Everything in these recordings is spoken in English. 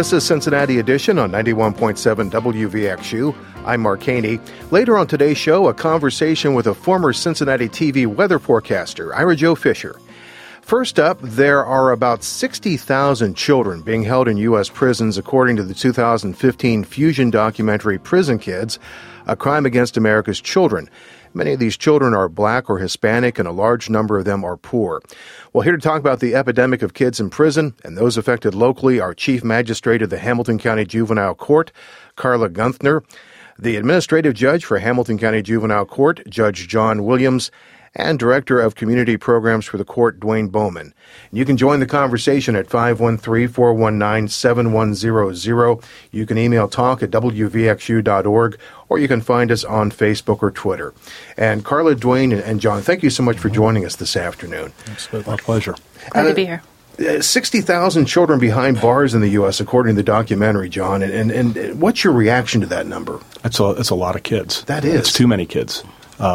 This is Cincinnati Edition on 91.7 WVXU. I'm Mark Haney. Later on today's show, a conversation with a former Cincinnati TV weather forecaster, Ira Jo Fisher. First up, there are about 60,000 children being held in U.S. prisons, according to the 2015 Fusion documentary Prison Kids, A Crime Against America's Children. Many of these children are black or Hispanic, and a large number of them are poor. Well, here to talk about the epidemic of kids in prison and those affected locally are Chief Magistrate of the Hamilton County Juvenile Court, Carla Gunthner, the Administrative Judge for Hamilton County Juvenile Court, Judge John Williams, and Director of Community Programs for the Court, Dwayne Bowman. You can join the conversation at 513-419-7100. You can email talk@wvxu.org, or you can find us on Facebook or Twitter. And Carla, Dwayne, and John, thank you so much for joining us this afternoon. Absolutely. My pleasure. Glad to be here. 60,000 children behind bars in the U.S., according to the documentary, John. And what's your reaction to that number? It's a lot of kids. That is. It's too many kids.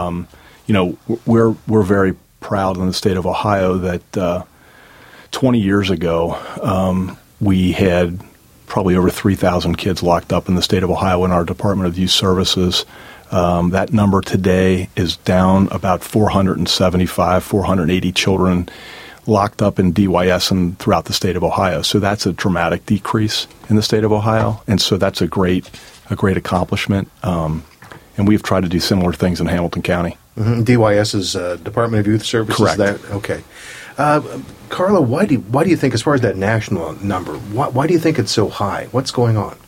We're very proud in the state of Ohio that 20 years ago we had probably over 3,000 kids locked up in the state of Ohio in our Department of Youth Services. That number today is down about 475, 480 children locked up in DYS and throughout the state of Ohio. So that's a dramatic decrease in the state of Ohio, and so that's a great accomplishment. And we've tried to do similar things in Hamilton County. Mm-hmm. DYS is Department of Youth Services? Correct. Okay. Carla, why do you think, as far as that national number, why do you think it's so high? What's going on?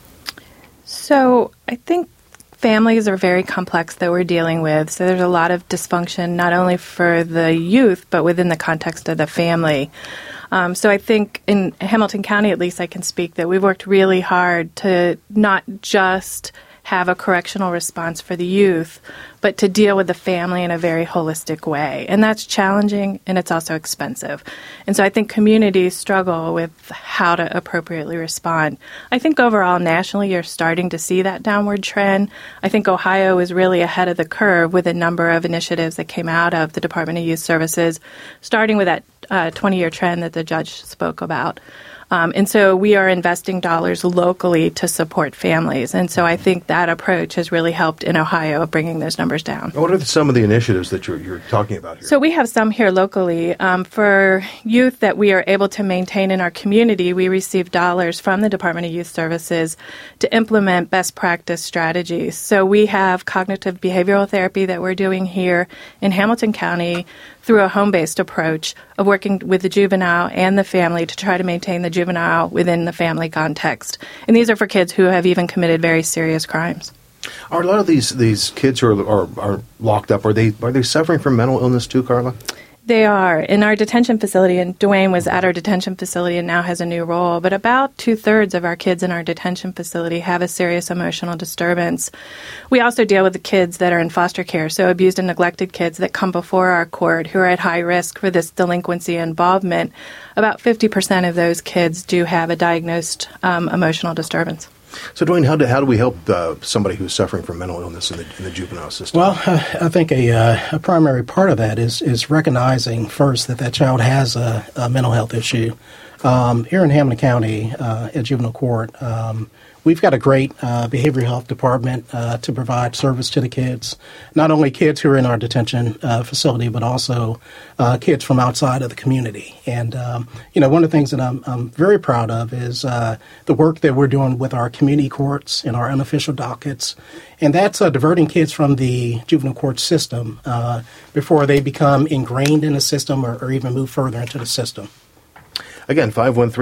So I think families are very complex that we're dealing with. So there's a lot of dysfunction, not only for the youth, but within the context of the family. So I think in Hamilton County, at least I can speak, that we've worked really hard to not just have a correctional response for the youth, but to deal with the family in a very holistic way. And that's challenging, and it's also expensive. And so I think communities struggle with how to appropriately respond. I think overall, nationally, you're starting to see that downward trend. I think Ohio is really ahead of the curve with a number of initiatives that came out of the Department of Youth Services, starting with that 20-year trend that the judge spoke about. And so we are investing dollars locally to support families. And so I think that approach has really helped in Ohio of bringing those numbers down. What are some of the initiatives that you're talking about here? So we have some here locally. For youth that we are able to maintain in our community, we receive dollars from the Department of Youth Services to implement best practice strategies. So we have cognitive behavioral therapy that we're doing here in Hamilton County through a home-based approach of working with the juvenile and the family to try to maintain the juvenile within the family context. And these are for kids who have even committed very serious crimes. Are a lot of these kids who are locked up, are they suffering from mental illness too, Carla? They are. In our detention facility, and Dwayne was at our detention facility and now has a new role, but about 2/3 of our kids in our detention facility have a serious emotional disturbance. We also deal with the kids that are in foster care, so abused and neglected kids that come before our court who are at high risk for this delinquency involvement. About 50% of those kids do have a diagnosed emotional disturbance. So, Dwayne, how do we help somebody who's suffering from mental illness in the juvenile system? Well, I think a primary part of that is recognizing first that child has a mental health issue. Here in Hamilton County at Juvenile Court, we've got a great behavioral health department to provide service to the kids, not only kids who are in our detention facility, but also kids from outside of the community. And, one of the things that I'm very proud of is the work that we're doing with our community courts and our unofficial dockets. And that's diverting kids from the juvenile court system before they become ingrained in the system or even move further into the system. Again,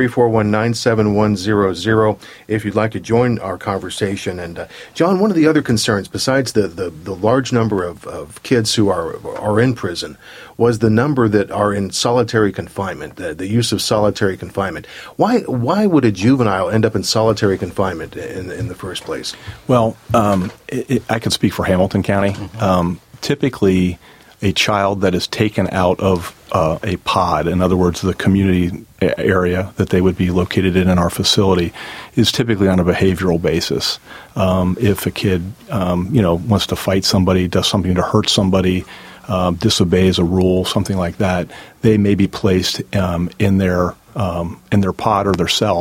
513-419-7100 if you'd like to join our conversation. And, John, one of the other concerns, besides the large number of kids who are in prison, was the number that are in solitary confinement, the use of solitary confinement. Why would a juvenile end up in solitary confinement in the first place? Well, I can speak for Hamilton County. Typically, a child that is taken out of a pod, in other words, the community area that they would be located in our facility, is typically on a behavioral basis. If a kid, wants to fight somebody, does something to hurt somebody, disobeys a rule, something like that, they may be placed in their pod or their cell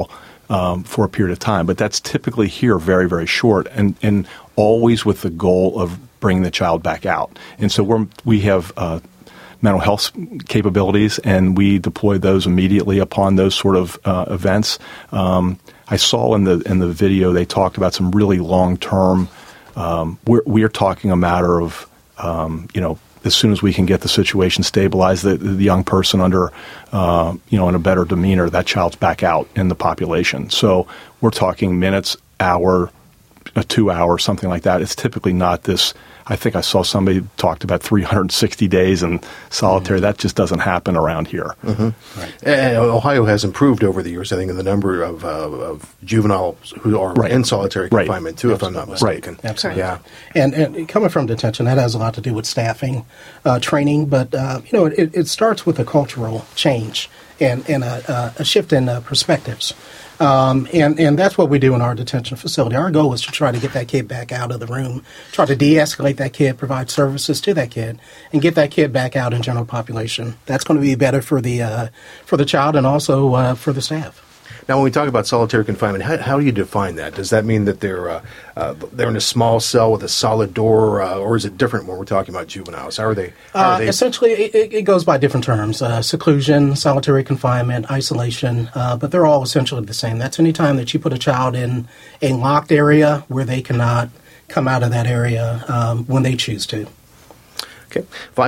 for a period of time. But that's typically here very, very short, and always with the goal of bringing the child back out. And so we have mental health capabilities, and we deploy those immediately upon those sort of events. I saw in the video they talked about some really long-term. We're talking a matter of as soon as we can get the situation stabilized, the young person under in a better demeanor, that child's back out in the population. So we're talking minutes, hour, 2 hours, something like that. It's typically not this. I think I saw somebody talked about 360 days in solitary. That just doesn't happen around here. Mm-hmm. Right. And Ohio has improved over the years, I think, in the number of juveniles who are in solitary confinement, too, if I'm not mistaken. Right. Absolutely. Yeah. And coming from detention, that has a lot to do with staffing, training, but, it starts with a cultural change and a shift in perspectives. And that's what we do in our detention facility. Our goal is to try to get that kid back out of the room, try to de-escalate that kid, provide services to that kid, and get that kid back out in general population. That's going to be better for the child and also for the staff. Now, when we talk about solitary confinement, how do you define that? Does that mean that they're in a small cell with a solid door, or is it different when we're talking about juveniles? How are they? Essentially, it goes by different terms: seclusion, solitary confinement, isolation. But they're all essentially the same. That's any time that you put a child in a locked area where they cannot come out of that area when they choose to. Okay,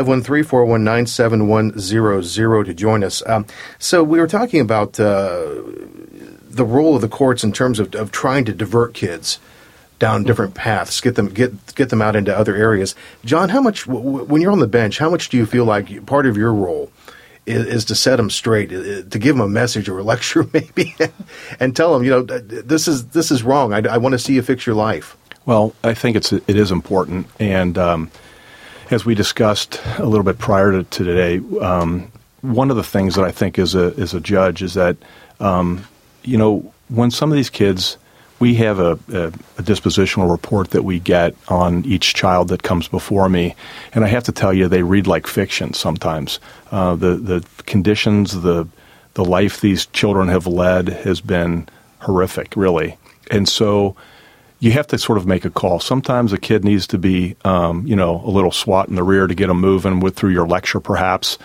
513-419-7100 to join us. So we were talking about the role of the courts in terms of trying to divert kids down different paths, get them out into other areas. John, how much, when you're on the bench, how much do you feel like part of your role is to set them straight, to give them a message or a lecture maybe, and tell them, this is wrong. I want to see you fix your life. Well, I think it is important, and as we discussed a little bit prior to today, one of the things that I think as a judge is that, when some of these kids, we have a dispositional report that we get on each child that comes before me, and I have to tell you, they read like fiction sometimes. The conditions, the life these children have led has been horrific, really, and so you have to sort of make a call. Sometimes a kid needs to be, a little swat in the rear to get them moving through your lecture, perhaps.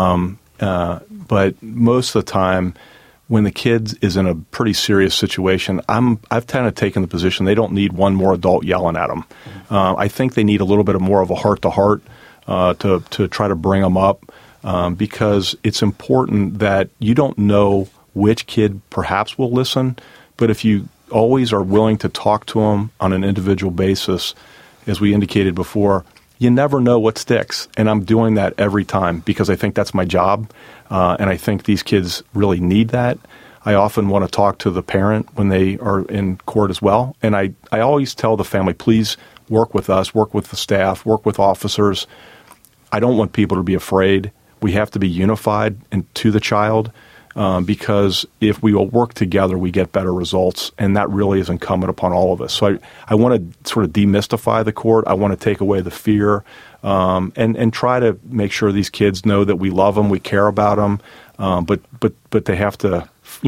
But most of the time, when the kid is in a pretty serious situation, I've kind of taken the position they don't need one more adult yelling at them. I think they need a little bit more of a heart-to-heart to try to bring them up, because it's important that you don't know which kid perhaps will listen, but if you always are willing to talk to them on an individual basis, as we indicated before, you never know what sticks. And I'm doing that every time because I think that's my job. And I think these kids really need that. I often want to talk to the parent when they are in court as well. And I always tell the family, please work with us, work with the staff, work with officers. I don't want people to be afraid. We have to be unified to the child. Because if we will work together, we get better results, and that really is incumbent upon all of us. So I want to sort of demystify the court. I want to take away the fear, and try to make sure these kids know that we love them, we care about them, but they have to,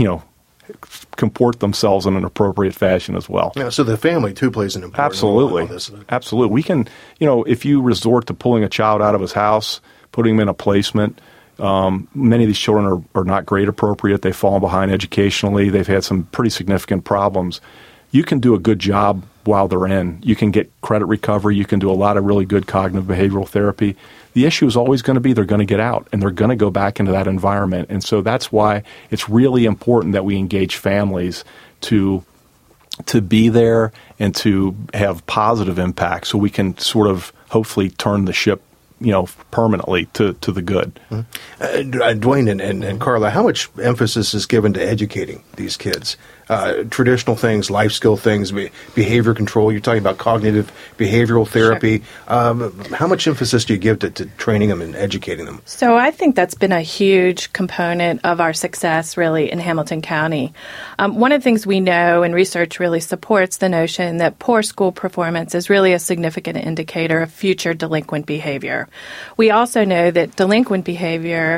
comport themselves in an appropriate fashion as well. Yeah, so the family too plays an important role in all this. Absolutely. We can, if you resort to pulling a child out of his house, putting him in a placement. Many of these children are not grade appropriate. They've fallen behind educationally. They've had some pretty significant problems. You can do a good job while they're in. You can get credit recovery. You can do a lot of really good cognitive behavioral therapy. The issue is always going to be they're going to get out, and they're going to go back into that environment. And so that's why it's really important that we engage families to be there and to have positive impact so we can sort of hopefully turn the ship permanently to the good. Mm-hmm. Dwayne and Carla, how much emphasis is given to educating these kids? Traditional things, life skill things, behavior control. You're talking about cognitive behavioral therapy. Sure. How much emphasis do you give to training them and educating them? So I think that's been a huge component of our success, really, in Hamilton County. One of the things we know, and research really supports the notion that poor school performance is really a significant indicator of future delinquent behavior. We also know that delinquent behavior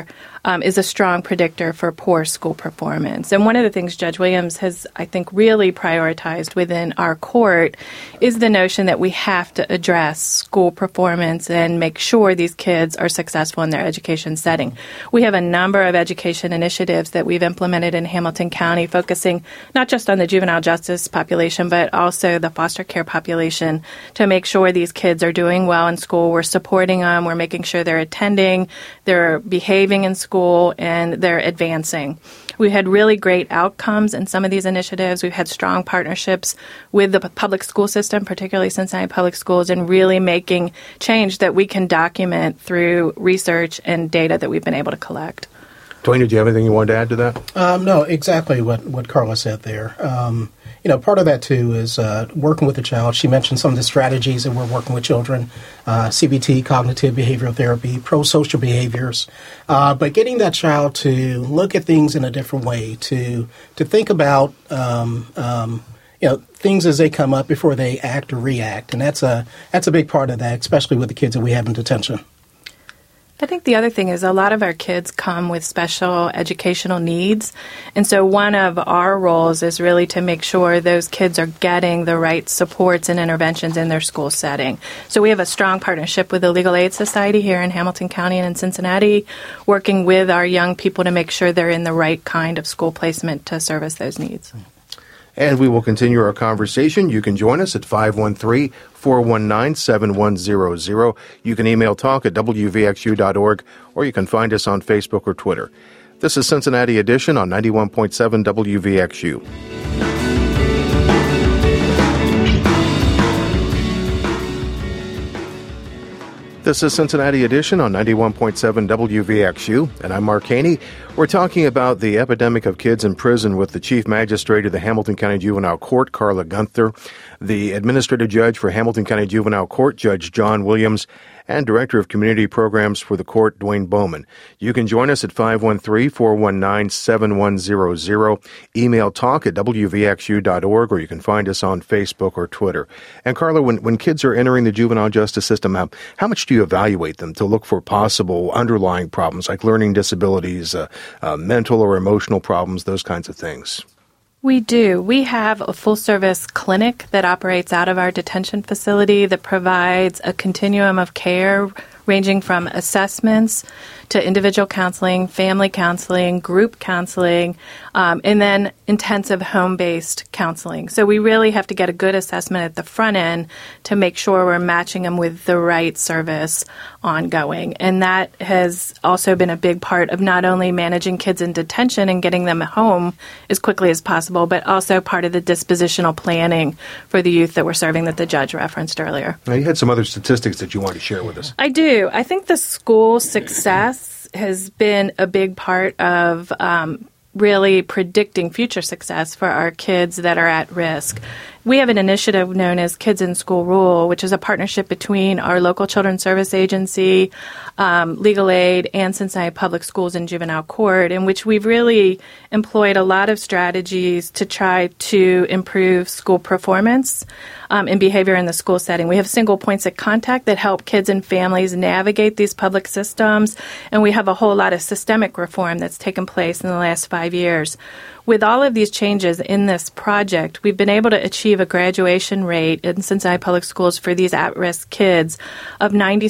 is a strong predictor for poor school performance. And one of the things Judge Williams has, I think, really prioritized within our court is the notion that we have to address school performance and make sure these kids are successful in their education setting. We have a number of education initiatives that we've implemented in Hamilton County, focusing not just on the juvenile justice population, but also the foster care population, to make sure these kids are doing well in school. We're supporting them. We're making sure they're attending, they're behaving in school, and they're advancing. We've had really great outcomes in some of these initiatives. We've had strong partnerships with the public school system, particularly Cincinnati Public Schools, and really making change that we can document through research and data that we've been able to collect. Dwayne, did you have anything you wanted to add to that? No, exactly what Carla said there. Part of that, too, is working with the child. She mentioned some of the strategies that we're working with children, CBT, cognitive behavioral therapy, pro-social behaviors, but getting that child to look at things in a different way, to think about things as they come up before they act or react. And that's a big part of that, especially with the kids that we have in detention. I think the other thing is a lot of our kids come with special educational needs. And so one of our roles is really to make sure those kids are getting the right supports and interventions in their school setting. So we have a strong partnership with the Legal Aid Society here in Hamilton County and in Cincinnati, working with our young people to make sure they're in the right kind of school placement to service those needs. And we will continue our conversation. You can join us at 513-419-7100. You can email talk@wvxu.org, or you can find us on Facebook or Twitter. This is Cincinnati Edition on 91.7 WVXU. This is Cincinnati Edition on 91.7 WVXU, and I'm Mark Haney. We're talking about the epidemic of kids in prison with the Chief Magistrate of the Hamilton County Juvenile Court, Carla Gunther, the Administrative Judge for Hamilton County Juvenile Court, Judge John Williams, and Director of Community Programs for the Court, Dwayne Bowman. You can join us at 513-419-7100. Email talk@wvxu.org, or you can find us on Facebook or Twitter. And Carla, when kids are entering the juvenile justice system, how much do you evaluate them to look for possible underlying problems like learning disabilities, mental or emotional problems, those kinds of things? We do. We have a full-service clinic that operates out of our detention facility that provides a continuum of care ranging from assessments to individual counseling, family counseling, group counseling, and then intensive home-based counseling. So we really have to get a good assessment at the front end to make sure we're matching them with the right service ongoing. And that has also been a big part of not only managing kids in detention and getting them home as quickly as possible, but also part of the dispositional planning for the youth that we're serving that the judge referenced earlier. Now, you had some other statistics that you wanted to share with us. I do. I think the school success has been a big part of really predicting future success for our kids that are at risk. We have an initiative known as Kids in School Rule, which is a partnership between our local Children's Service Agency, Legal Aid, and Cincinnati Public Schools and Juvenile Court, in which we've really employed a lot of strategies to try to improve school performance and behavior in the school setting. We have single points of contact that help kids and families navigate these public systems, and we have a whole lot of systemic reform that's taken place in the last 5 years. With all of these changes in this project, we've been able to achieve a graduation rate in Cincinnati Public Schools for these at-risk kids of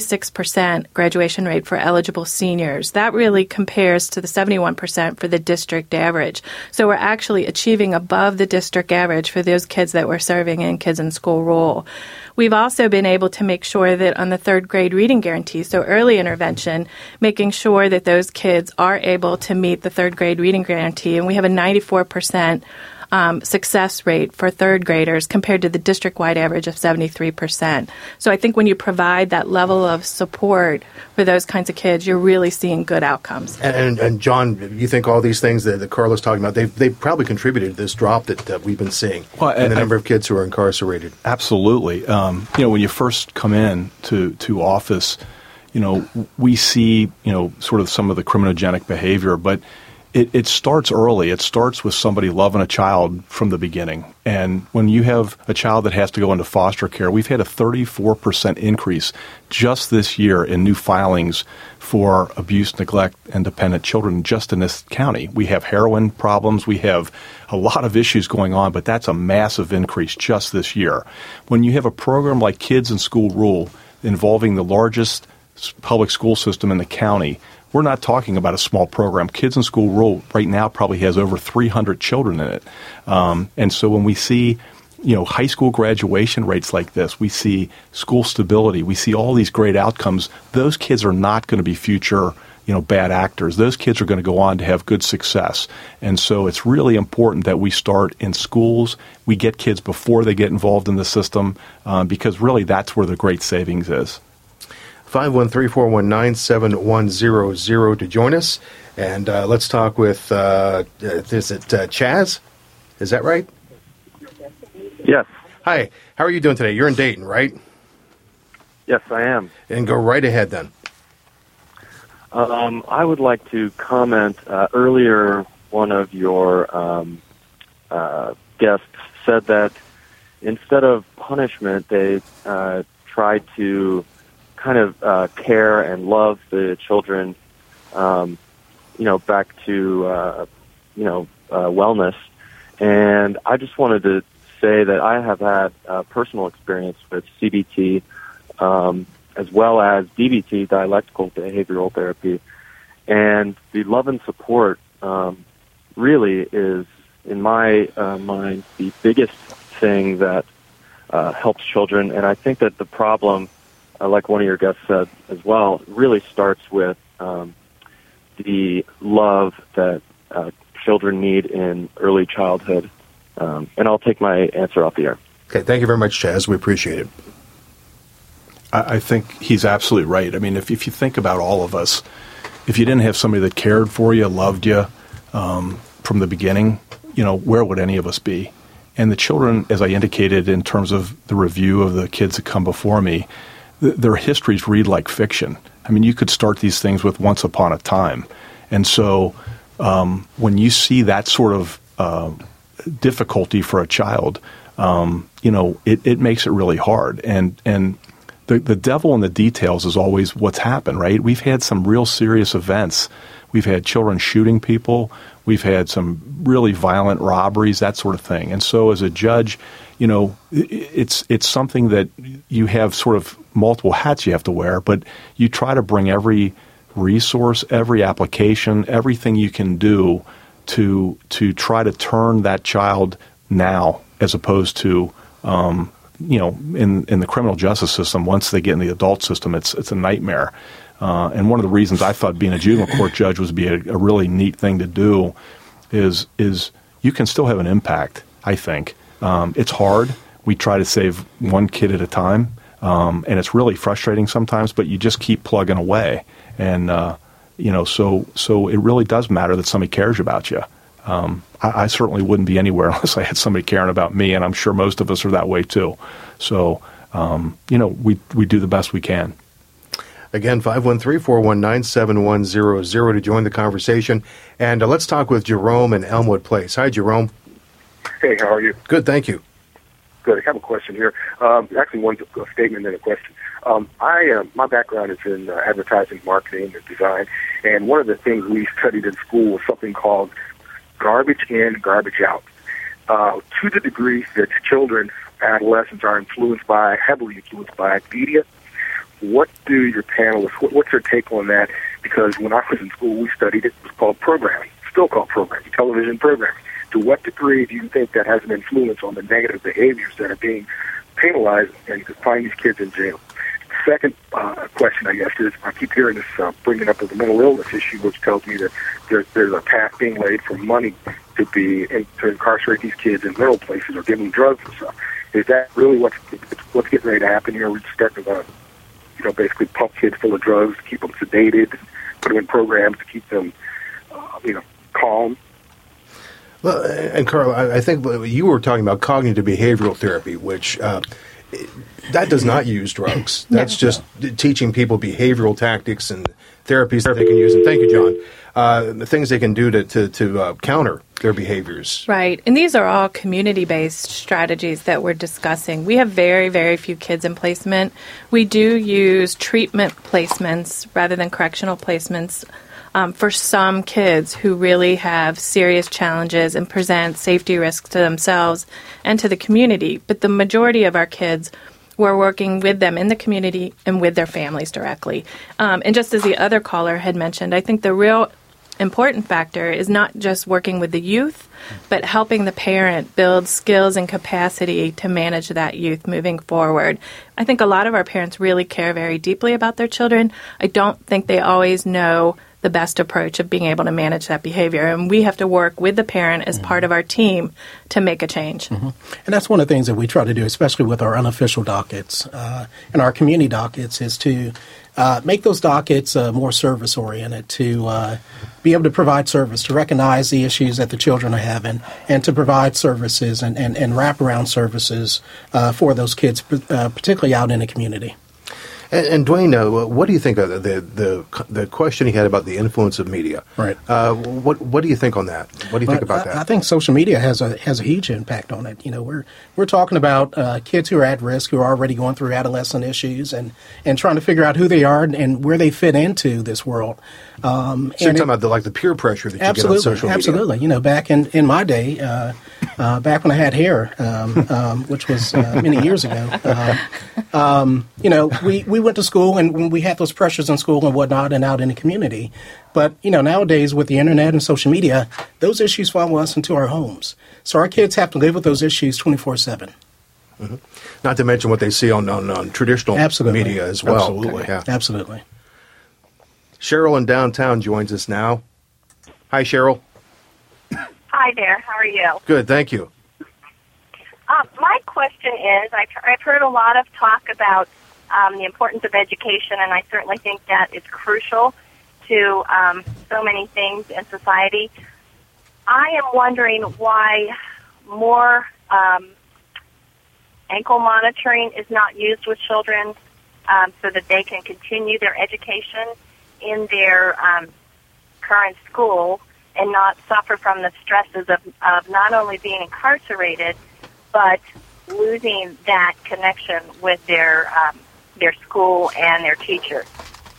96% graduation rate for eligible seniors. That really compares to the 71% for the district average. So we're actually achieving above the district average for those kids that we're serving in Kids in School Rule. We've also been able to make sure that on the third grade reading guarantee, so early intervention, making sure that those kids are able to meet the third grade reading guarantee. And we have a 94% success rate for third graders compared to the district-wide average of 73%. So I think when you provide that level of support for those kinds of kids, you're really seeing good outcomes. And John, you think all these things that Carla's talking about, they've probably contributed to this drop that we've been seeing in the number of kids who are incarcerated. Absolutely. When you first come in to office, we see, sort of some of the criminogenic behavior, but it starts early. It starts with somebody loving a child from the beginning. And when you have a child that has to go into foster care, we've had a 34% increase just this year in new filings for abuse, neglect, and dependent children just in this county. We have heroin problems. We have a lot of issues going on, but that's a massive increase just this year. When you have a program like Kids in School Rule involving the largest public school system in the county, we're not talking about a small program. Kids in School Rule right now probably has over 300 children in it. And so when we see, high school graduation rates like this, we see school stability, we see all these great outcomes, those kids are not going to be future, bad actors. Those kids are going to go on to have good success. And so it's really important that we start in schools. We get kids before they get involved in the system because really that's where the great savings is. 513-419-7100 to join us. And let's talk with, is it Chaz? Is that right? Yes. Hi. How are you doing today? You're in Dayton, right? Yes, I am. And go right ahead then. I would like to comment. Earlier, one of your guests said that instead of punishment, they tried to kind of care and love the children, back to, wellness. And I just wanted to say that I have had personal experience with CBT as well as DBT, dialectical behavioral therapy. And the love and support really is, in my mind, the biggest thing that helps children. And I think that the problem, like one of your guests said as well, really starts with the love that children need in early childhood. And I'll take my answer off the air. Okay, thank you very much, Chaz. We appreciate it. I think he's absolutely right. I mean, if you think about all of us, if you didn't have somebody that cared for you, loved you from the beginning, where would any of us be? And the children, as I indicated in terms of the review of the kids that come before me, their histories read like fiction. I mean, you could start these things with once upon a time. And so when you see that sort of difficulty for a child, it makes it really hard. And the devil in the details is always what's happened, right? We've had some real serious events. We've had children shooting people. We've had some really violent robberies, that sort of thing. And so as a judge, it's something that you have sort of multiple hats you have to wear, but you try to bring every resource, every application, everything you can do to try to turn that child now, as opposed to in the criminal justice system. Once they get in the adult system, it's a nightmare. And one of the reasons I thought being a juvenile court judge was be a really neat thing to do is you can still have an impact, I think. It's hard. We try to save one kid at a time, and it's really frustrating sometimes, but you just keep plugging away. And, so it really does matter that somebody cares about you. I certainly wouldn't be anywhere unless I had somebody caring about me, and I'm sure most of us are that way too. So, we do the best we can. Again, 513-419-7100 to join the conversation. And let's talk with Jerome in Elmwood Place. Hi, Jerome. Hey, how are you? Good, thank you. Good. I have a question here. Actually, one's a statement and a question. My background is in advertising, marketing, and design, and one of the things we studied in school was something called garbage in, garbage out. To the degree that children, adolescents are heavily influenced by media, what do your panelists, what's your take on that? Because when I was in school, we studied it. It was called programming, still called programming, television programming. To what degree do you think that has an influence on the negative behaviors that are being penalized and you could find these kids in jail? Second question, I guess, is I keep hearing this bringing up of the mental illness issue, which tells me that there's a path being laid for money to incarcerate these kids in mental places or give them drugs and stuff. Is that really what's getting ready to happen here? We're starting to, basically pump kids full of drugs, keep them sedated, put them in programs to keep them, calm. Well, and Carl, I think you were talking about cognitive behavioral therapy, which that does not use drugs. That's just teaching people behavioral tactics and therapies that they can use. And thank you, John. the things they can do to counter their behaviors. Right. And these are all community-based strategies that we're discussing. We have very, very few kids in placement. We do use treatment placements rather than correctional placements for some kids who really have serious challenges and present safety risks to themselves and to the community. But the majority of our kids, we're working with them in the community and with their families directly. And just as the other caller had mentioned, I think the real important factor is not just working with the youth, but helping the parent build skills and capacity to manage that youth moving forward. I think a lot of our parents really care very deeply about their children. I don't think they always know the best approach of being able to manage that behavior. And we have to work with the parent as part of our team to make a change. And that's one of the things that we try to do, especially with our unofficial dockets and our community dockets, is to make those dockets more service-oriented, to be able to provide service, to recognize the issues that the children are having, and to provide services and wraparound services for those kids, particularly out in the community. And Dwayne, what do you think of the question he had about the influence of media? Right. What do you think on that? What do you think about that? I think social media has a huge impact on it. You know, we're talking about kids who are at risk, who are already going through adolescent issues, and trying to figure out who they are and where they fit into this world. So you're talking about the peer pressure that you get on social media. Absolutely. You know, back in my day, back when I had hair, which was many years ago, you know, we went to school and we had those pressures in school and whatnot and out in the community. But, you know, nowadays with the internet and social media, those issues follow us into our homes. So our kids have to live with those issues 24/7. Not to mention what they see on traditional media as well. Absolutely. Yeah. Absolutely. Cheryl in downtown joins us now. Hi, Cheryl. Hi there. How are you? Good, thank you. My question is, I've heard a lot of talk about the importance of education, and I certainly think that it's crucial to so many things in society. I am wondering why more ankle monitoring is not used with children so that they can continue their education in their current school and not suffer from the stresses of not only being incarcerated, but losing that connection with their school and their teachers.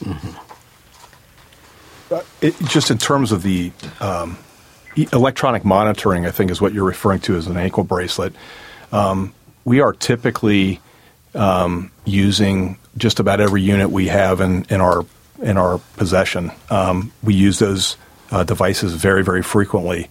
Just in terms of the electronic monitoring, I think is what you're referring to as an ankle bracelet. We are typically using just about every unit we have in our possession. We use those devices very, very frequently.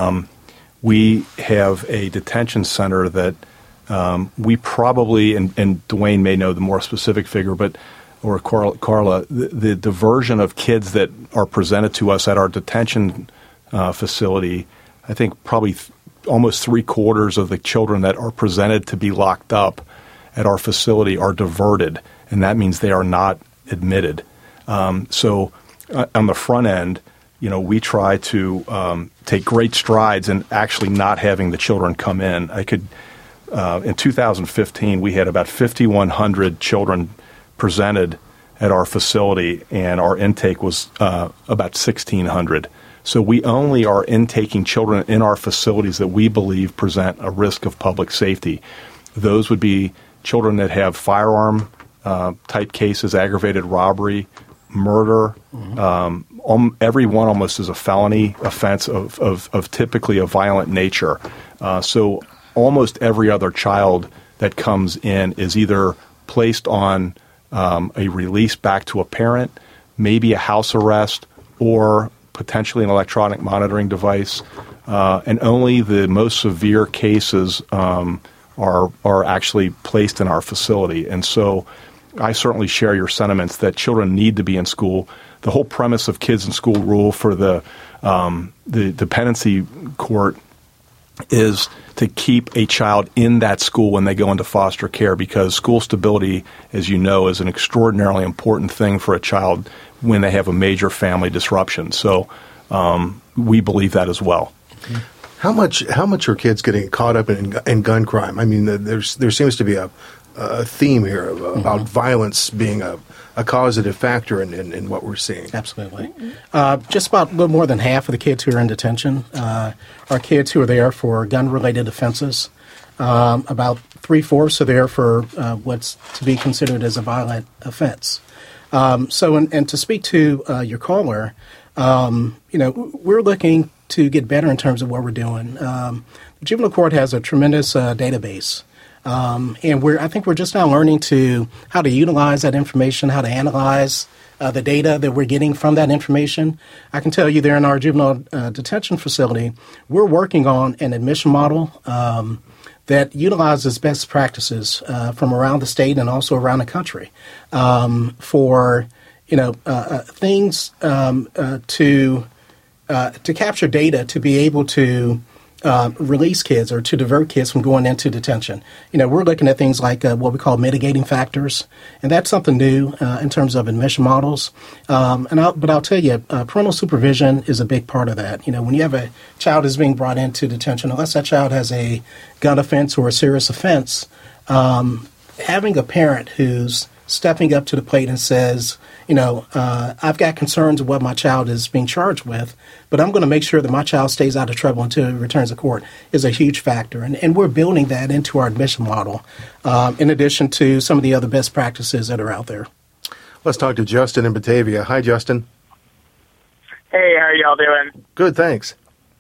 We have a detention center that we probably, and Dwayne may know the more specific figure, or Carla, the diversion of kids that are presented to us at our detention facility, I think probably almost 3/4 of the children that are presented to be locked up at our facility are diverted, and that means they are not admitted. So on the front end, you know, we try to take great strides in actually not having the children come in. In 2015, we had about 5,100 children presented at our facility, and our intake was about 1,600. So we only are intaking children in our facilities that we believe present a risk of public safety. Those would be children that have firearm type cases, aggravated robbery, murder. Every one almost is a felony offense of typically a violent nature. So almost every other child that comes in is either placed on a release back to a parent, maybe a house arrest, or potentially an electronic monitoring device. And only the most severe cases are actually placed in our facility. And so I certainly share your sentiments that children need to be in school. The whole premise of Kids in School rule for the dependency court is to keep a child in that school when they go into foster care, because school stability, as you know, is an extraordinarily important thing for a child when they have a major family disruption. So we believe that as well. How much are kids getting caught up in gun crime? I mean, there seems to be a a theme here about violence being a causative factor in what we're seeing. Absolutely. Just about a little more than half of the kids who are in detention are kids who are there for gun-related offenses. About 3/4 are there for what's to be considered as a violent offense. And to speak to your caller, we're looking to get better in terms of what we're doing. The juvenile court has a tremendous database. And I think we're just now learning how to utilize that information, how to analyze the data that we're getting from that information. I can tell you there in our juvenile detention facility, we're working on an admission model that utilizes best practices from around the state and also around the country for things to capture data to be able to release kids or to divert kids from going into detention. We're looking at things like what we call mitigating factors, and that's something new in terms of admission models. But I'll tell you, parental supervision is a big part of that. When you have a child who's being brought into detention, unless that child has a gun offense or a serious offense, having a parent who's stepping up to the plate and says, I've got concerns of what my child is being charged with, but I'm going to make sure that my child stays out of trouble until he returns to court is a huge factor. And we're building that into our admission model, in addition to some of the other best practices that are out there. Let's talk to Justin in Batavia. Hi, Justin. Hey, how are y'all doing? Good, thanks.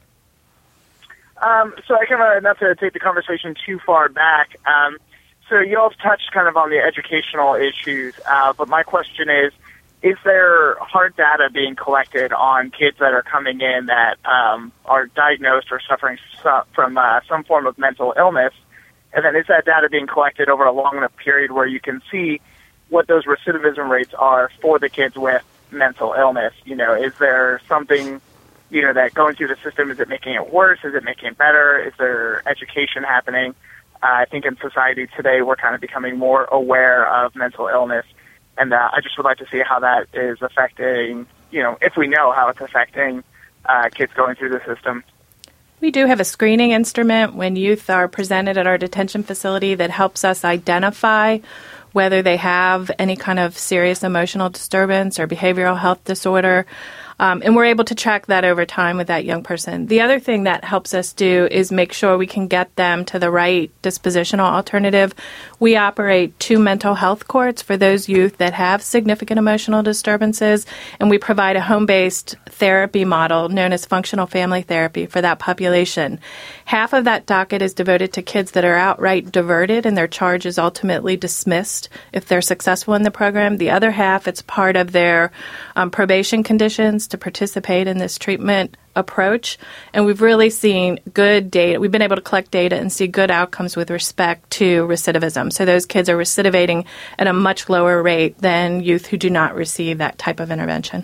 So I kind of, not to take the conversation too far back, so you all touched kind of on the educational issues, but my question is there hard data being collected on kids that are coming in that are diagnosed or suffering from some form of mental illness? And then is that data being collected over a long enough period where you can see what those recidivism rates are for the kids with mental illness? Is there something, that going through the system, is it making it worse? Is it making it better? Is there education happening? I think in society today we're kind of becoming more aware of mental illness, and I just would like to see how that is affecting, if we know how it's affecting kids going through the system. We do have a screening instrument when youth are presented at our detention facility that helps us identify whether they have any kind of serious emotional disturbance or behavioral health disorder. And we're able to track that over time with that young person. The other thing that helps us do is make sure we can get them to the right dispositional alternative. We operate 2 mental health courts for those youth that have significant emotional disturbances, and we provide a home-based therapy model known as functional family therapy for that population. Half of that docket is devoted to kids that are outright diverted and their charge is ultimately dismissed if they're successful in the program. The other half, it's part of their probation conditions to participate in this treatment approach. And we've really seen good data. We've been able to collect data and see good outcomes with respect to recidivism. So those kids are recidivating at a much lower rate than youth who do not receive that type of intervention.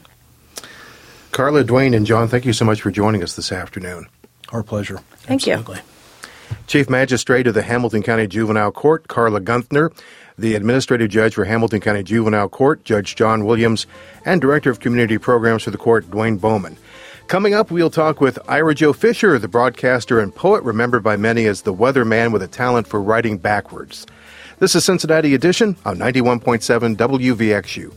Carla, Dwayne, and John, thank you so much for joining us this afternoon. Our pleasure. Thank Absolutely. you. Chief Magistrate of the Hamilton County Juvenile Court, Carla Guenthner, the Administrative Judge for Hamilton County Juvenile Court, Judge John Williams, and Director of Community Programs for the court, Dwayne Bowman. Coming up, we'll talk with Ira Joe Fisher, the broadcaster and poet remembered by many as the weatherman with a talent for writing backwards. This is Cincinnati Edition on 91.7 WVXU.